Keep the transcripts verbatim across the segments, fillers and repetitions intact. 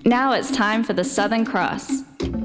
Now it's time for the Southern Cross.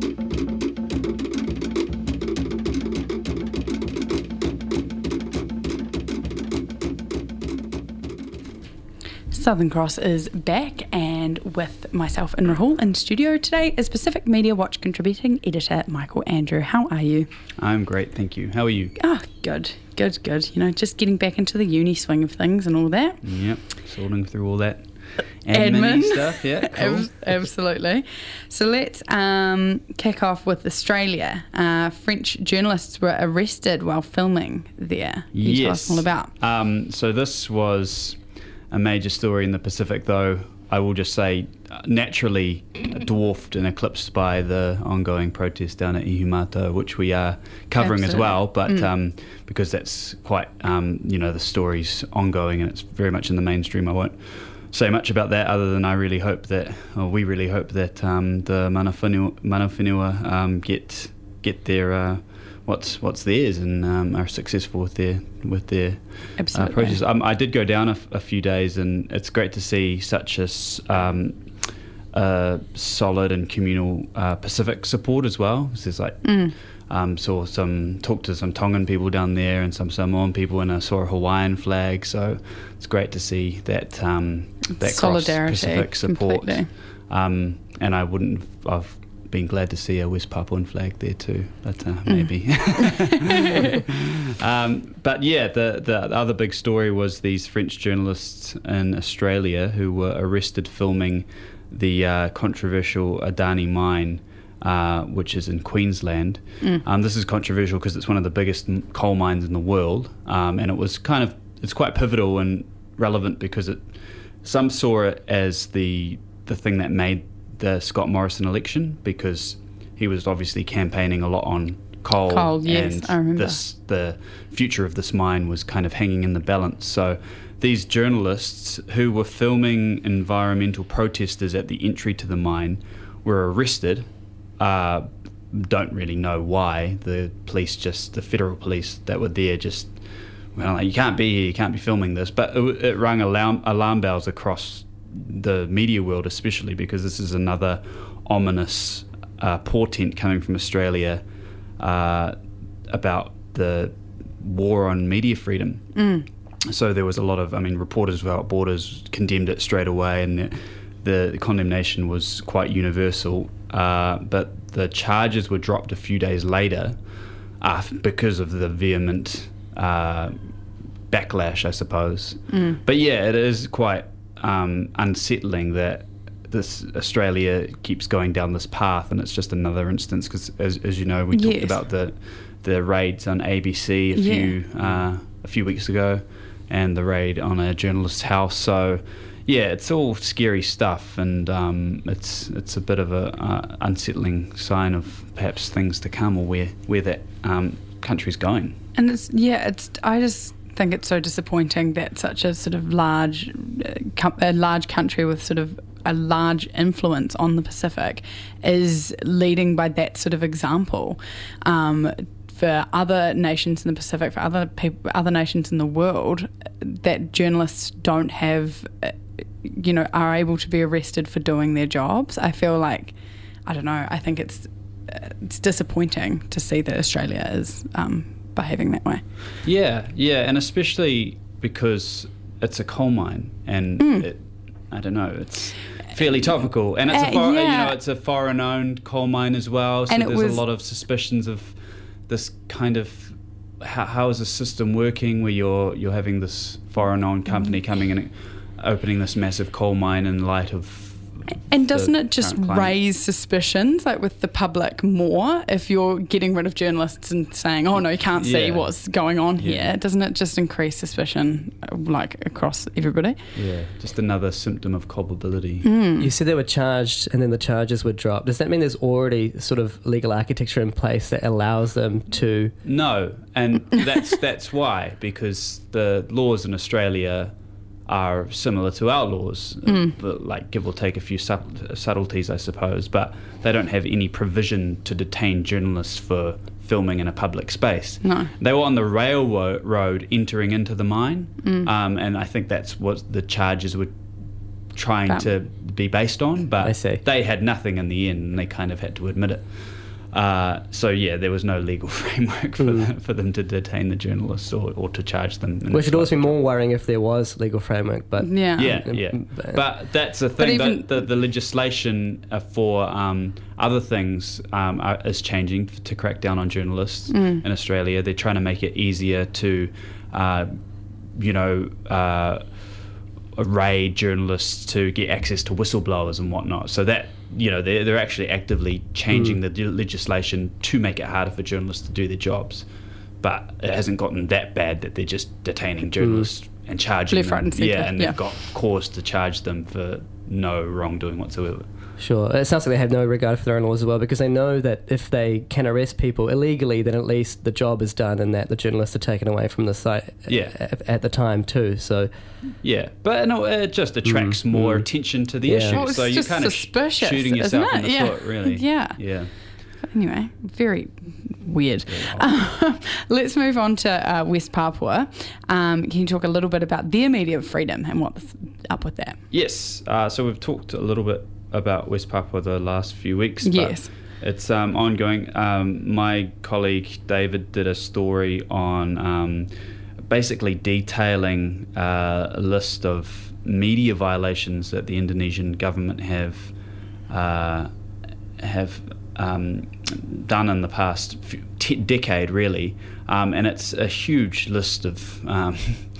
Southern Cross is back, and with myself and Rahul in studio today is Pacific Media Watch contributing editor Michael Andrew. How are you? I'm great, thank you. How are you? Ah, oh, good, good, good. You know, just getting back into the uni swing of things and all that. Yep, sorting through all that admin, admin. stuff, yeah. Cool. Absolutely. So let's um, kick off with Australia. Uh, French journalists were arrested while filming there. Can you yes. tell us all about? Um, so this was a major story in the Pacific, though I will just say naturally dwarfed and eclipsed by the ongoing protest down at Ihumātao, which we are covering Absolutely. as well, but mm. um, because that's quite, um, you know, the story's ongoing and it's very much in the mainstream, I won't say much about that other than I really hope that, or we really hope that um, the mana whenua, mana whenua um, get get their uh, what's what's theirs and um, are successful with their with their uh, process. Um, I did go down a, a few days, and it's great to see such a um, uh, solid and communal uh, Pacific support as well. So there's like mm. um, saw some talked to some Tongan people down there and some Samoan people, and I saw a Hawaiian flag. So it's great to see that um, that cross Pacific support. Um, and I wouldn't I've been glad to see a West Papuan flag there too, but uh, maybe. Mm. um, but yeah, the, the other big story was these French journalists in Australia who were arrested filming the uh, controversial Adani mine, uh, which is in Queensland. Mm. Um, this is controversial because it's one of the biggest coal mines in the world, um, and it was kind of, it's quite pivotal and relevant because it, some saw it as the the thing that made the Scott Morrison election, because he was obviously campaigning a lot on coal, coal yes, and I remember. This, the future of this mine was kind of hanging in the balance. So these journalists who were filming environmental protesters at the entry to the mine were arrested. Uh, don't really know why. The police just, the federal police that were there just, well, like, you can't be here, you can't be filming this. But it, it rang alarm, alarm bells across the media world, especially because this is another ominous uh, portent coming from Australia uh, about the war on media freedom. Mm. So there was a lot of, I mean, Reporters Without Borders condemned it straight away, and the, the condemnation was quite universal. Uh, but the charges were dropped a few days later uh, because of the vehement uh, backlash, I suppose. Mm. But yeah, it is quite Um, unsettling that this Australia keeps going down this path, and it's just another instance because, as, as you know, we yes. talked about the the raids on A B C a yeah. few uh, a few weeks ago, and the raid on a journalist's house. So, yeah, it's all scary stuff, and um, it's it's a bit of a uh, unsettling sign of perhaps things to come, or where where that um, country's going. And it's yeah, it's I just. I think it's so disappointing that such a sort of large, uh, a large country with sort of a large influence on the Pacific is leading by that sort of example. Um, for other nations in the Pacific, for other people, other nations in the world, that journalists don't have, uh, you know, are able to be arrested for doing their jobs. I feel like, I don't know, I think it's uh, it's disappointing to see that Australia is Um, behaving that way. Yeah, yeah, and especially because it's a coal mine, and mm. it, I don't know, it's fairly topical, and it's uh, a for, yeah. you know it's a foreign-owned coal mine as well. So and there's was, a lot of suspicions of this kind of how, how is the system working, where you're you're having this foreign-owned company mm. coming in and opening this massive coal mine in light of. And doesn't it just raise suspicions, like with the public more, if you're getting rid of journalists and saying, oh no, you can't see yeah. what's going on yeah. here? Doesn't it just increase suspicion, like across everybody? Yeah, just another symptom of culpability. Mm. You said they were charged and then the charges were dropped. Does that mean there's already sort of legal architecture in place that allows them to... No, and that's that's why, because the laws in Australia are similar to our laws, mm. but like give or take a few sub- subtleties, I suppose, but they don't have any provision to detain journalists for filming in a public space. No. They were on the railroad entering into the mine, mm. um, and I think that's what the charges would trying Um, to be based on, but I see. they had nothing in the end, and they kind of had to admit it. Uh, so yeah, there was no legal framework for, Mm. them, for them to detain the journalists or, or to charge them. in Which would a always be trial. more worrying if there was legal framework, but Yeah. Yeah, Um, yeah. but- But that's the But thing. even- the, the, the legislation uh, for um, other things um, are, is changing to crack down on journalists Mm. in Australia. They're trying to make it easier to, uh, you know, uh, raid journalists to get access to whistleblowers and whatnot. So that, you know, they're, they're actually actively changing Mm. the legislation to make it harder for journalists to do their jobs. But it hasn't gotten that bad that they're just detaining journalists and charging Left, them. right and centre, yeah, and yeah. they've got cause to charge them for no wrongdoing whatsoever. Sure. It sounds like they have no regard for their own laws as well, because they know that if they can arrest people illegally, then at least the job is done and that the journalists are taken away from the site Yeah. at, at the time too. So, Yeah, but no, it just attracts Mm, more mm. attention to the Yeah. issue. Well, it's so you're just kind of suspicious, shooting isn't yourself in it? the Yeah. foot, really. Yeah. Yeah. Anyway, very weird. Um, let's move on to uh, West Papua. Um, can you talk a little bit about their media freedom and what's up with that? Yes. Uh, so we've talked a little bit about West Papua the last few weeks. But Yes. It's um, ongoing. Um, my colleague David did a story on um, basically detailing uh, a list of media violations that the Indonesian government have uh, have um, done in the past few, t- decade, really, um, and it's a huge list of um,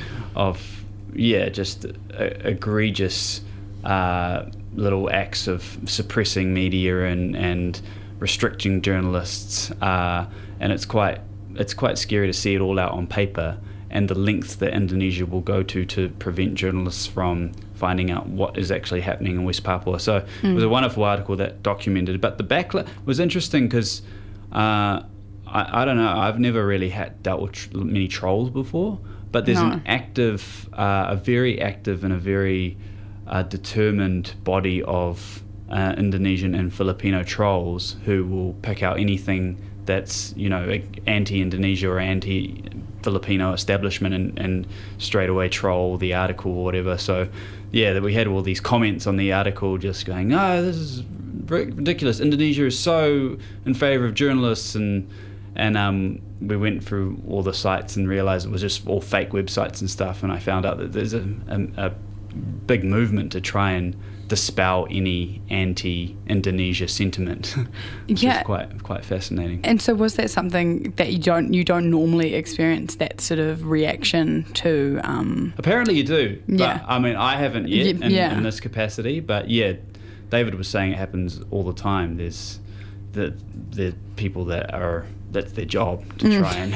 of yeah, just uh, egregious uh, little acts of suppressing media and and restricting journalists, uh, and it's quite it's quite scary to see it all out on paper and the lengths that Indonesia will go to to prevent journalists from finding out what is actually happening in West Papua. So it was a wonderful article that documented, but the backlit was interesting because uh, I, I don't know, I've never really had dealt with tr- many trolls before, but there's No. an active, uh, a very active and a very uh, determined body of uh, Indonesian and Filipino trolls who will pick out anything that's, you know, anti-Indonesia or anti-Filipino establishment and, and straight away troll the article or whatever. So, yeah, that we had all these comments on the article just going, no, this is ridiculous. Indonesia is so in favour of journalists, and and um, we went through all the sites and realised it was just all fake websites and stuff. And I found out that there's a, a, a big movement to try and dispel any anti-Indonesia sentiment, which Yeah. is quite quite fascinating. And so, was that something that you don't you don't normally experience, that sort of reaction to? Um, Apparently you do. Yeah. But, I mean, I haven't yet Ye- in, yeah. in this capacity, but yeah, David was saying it happens all the time. There's the the people that are, that's their job to Mm. try and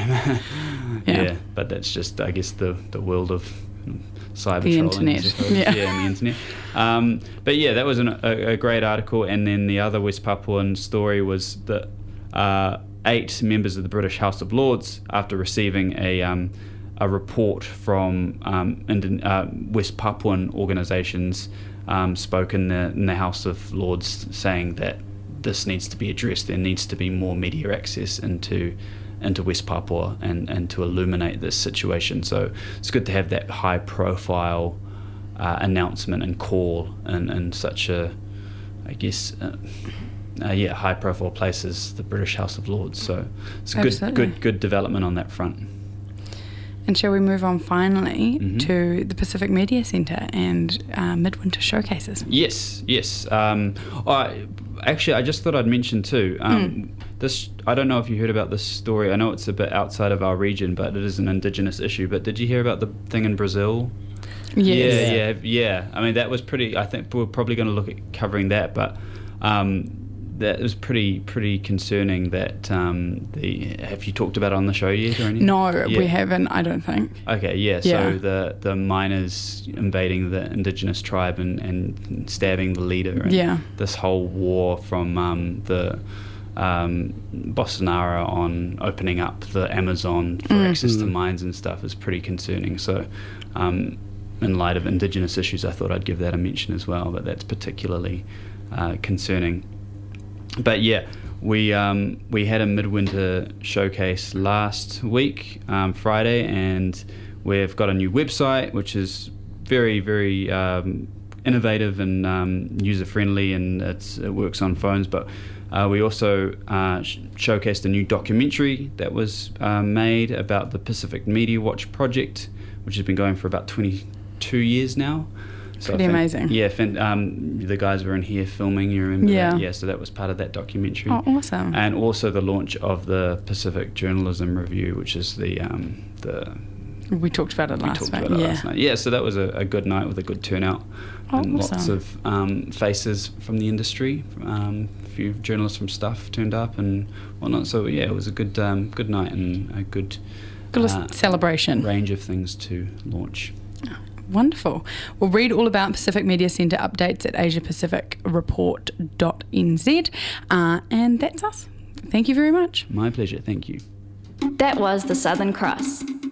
Yeah. yeah. But that's just, I guess, the the world of cyber The trolling, I internet. suppose. Yeah. yeah, and the internet. Um, but yeah, that was an, a, a great article. And then the other West Papuan story was that uh, eight members of the British House of Lords, after receiving a um, a report from um, Indian, uh, West Papuan organisations, um, spoke in the, in the House of Lords saying that this needs to be addressed. There needs to be more media access into into West Papua and, and to illuminate this situation. So it's good to have that high profile uh, announcement and call in, in such a, I guess, uh, uh, yeah, high profile place as the British House of Lords. So it's a good, Absolutely. good, good development on that front. and shall we move on finally Mhm. to the Pacific Media Centre and uh, Midwinter Showcases? Yes, yes. Um, I, actually, I just thought I'd mention too. Um, This, I don't know if you heard about this story. I know it's a bit outside of our region, but it is an indigenous issue. But did you hear about the thing in Brazil? Yes. Yeah, yeah, yeah. I mean, that was pretty. I think we're probably going to look at covering that, but um, that was pretty, pretty concerning. That um, the have you talked about it on the show yet or anything? No, Yeah. we haven't, I don't think. Okay, yeah. Yeah. So the the miners invading the indigenous tribe and, and stabbing the leader. And Yeah. This whole war from um, the um, Bolsonaro on opening up the Amazon for Mm. access to Mm. mines and stuff is pretty concerning. So, um, in light of indigenous issues, I thought I'd give that a mention as well. But that's particularly uh, concerning. But yeah, we um, we had a midwinter showcase last week, um, Friday, and we've got a new website, which is very, very um, innovative and um, user friendly, and it's, it works on phones. But uh, we also uh, sh- showcased a new documentary that was uh, made about the Pacific Media Watch project, which has been going for about twenty-two years now. So Pretty I think, amazing. Yeah, fin- um, the guys were in here filming, you remember Yeah. that? Yeah, so that was part of that documentary. Oh, awesome. And also the launch of the Pacific Journalism Review, which is the um, the We talked about it we last talked night. about it yeah. last night. Yeah, so that was a, a good night with a good turnout. Oh, and awesome. lots of um, faces from the industry. Um, a few journalists from Stuff turned up and whatnot. So yeah, it was a good um, good night and a good Good uh, celebration. range of things to launch. Wonderful. We'll read all about Pacific Media Centre updates at asia pacific report dot n z. Uh, and that's us. Thank you very much. My pleasure. Thank you. That was the Southern Cross.